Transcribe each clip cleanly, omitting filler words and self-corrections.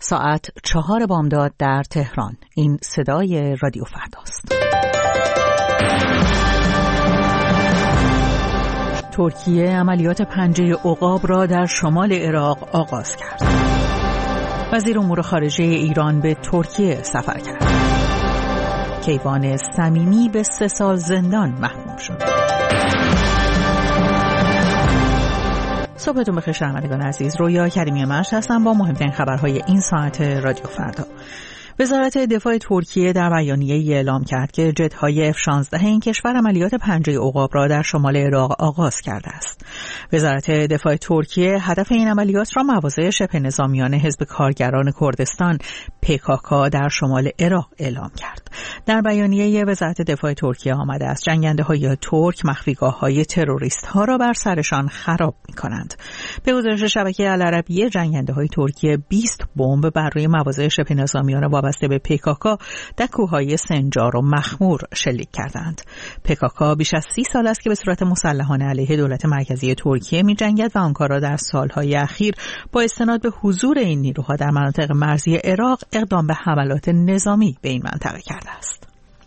ساعت 4 بامداد در تهران. این صدای رادیو فرداست. ترکیه عملیات پنجه عقاب را در شمال عراق آغاز کرد. وزیر امور خارجه ایران به ترکیه سفر کرد. کیوان صمیمی به 3 سال زندان محکوم شد. صبحتون بخیر شنوندگان عزیز. رویا کریمی مشت هستم با مهمترین خبرهای این ساعت رادیو فردا. وزارت دفاع ترکیه در بیانیه‌ای اعلام کرد که جت‌های F-16 این کشور عملیات پنجه عقاب را در شمال عراق آغاز کرده است. وزارت دفاع ترکیه هدف این عملیات را مواضع شبه نظامیان حزب کارگران کردستان PKK در شمال عراق اعلام کرد. در بیانیه وزارت دفاع ترکیه آمده است جنگنده‌های ترک مخفیگاه‌های تروریست‌ها را بر سرشان خراب می‌کنند. به گزارش شبکه العربیه جنگنده‌های ترکیه 20 بمب بر روی مواضع شبه نظامیان وابسته به PKK در کوههای سنجار و مخمور شلیک کردند. PKK بیش از 30 سال است که به صورت مسلحانه علیه دولت مرکزی ترکیه می‌جنگد و آنکارا در سالهای اخیر با استناد به حضور این نیروها در مناطق مرزی عراق اقدام به حملات نظامی به این منطقه کرده است.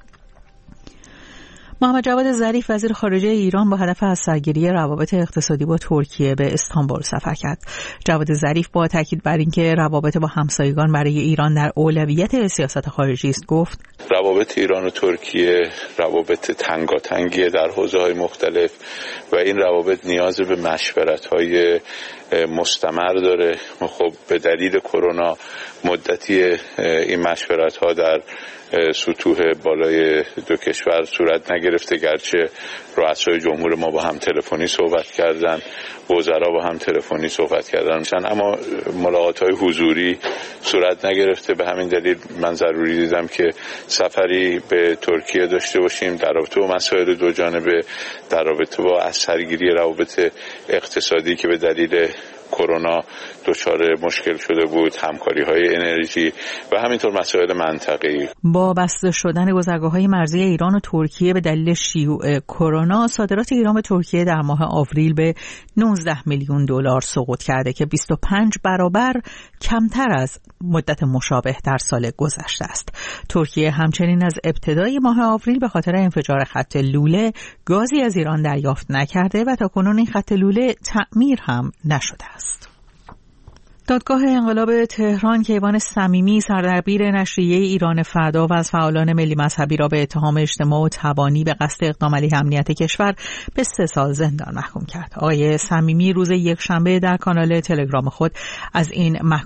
محمد جواد ظریف وزیر خارجه ایران با هدف از سرگیری روابط اقتصادی با ترکیه به استانبول سفر کرد. جواد ظریف با تاکید بر اینکه روابط با همسایگان برای ایران در اولویت سیاست خارجی است گفت: روابط ایران و ترکیه روابط تنگاتنگی در حوزه‌های مختلف و این روابط نیاز به مشورت‌های مستمر داره. خب به دلیل کرونا مدتی این مشورت‌ها در سطوح بالای دو کشور صورت نگرفته، گرچه رؤسای جمهور ما با هم تلفنی صحبت کردن، وزرا با هم تلفنی صحبت کردن، اما ملاقات‌های حضوری صورت نگرفته. به همین دلیل من ضروری دیدم که سفری به ترکیه داشته باشیم در رابطه با مسائل دو جانبه، در رابطه با از سرگیری روابط اقتصادی که به دلیل کرونا دچار مشکل شده بود، همکاری‌های انرژی و همینطور مسائل منطقه‌ای. با بسته شدن گذرگاه‌های مرزی ایران و ترکیه به دلیل شیوع کرونا، صادرات ایران به ترکیه در ماه آوریل به 19 میلیون دلار سقوط کرده که 25 برابر کمتر از مدت مشابه در سال گذشته است. ترکیه همچنین از ابتدای ماه آوریل به خاطر انفجار خط لوله گازی از ایران دریافت نکرده و تاکنون این خط لوله تعمیر هم نشده است. دادگاه انقلاب تهران کیوان صمیمی سردبیر نشریه ایران فردا و از فعالان ملی مذهبی را به اتهام اجتماع و تبانی به قصد اقدام علیه امنیت کشور به 3 سال زندان محکوم کرد. آقای صمیمی روز یکشنبه در کانال تلگرام خود از این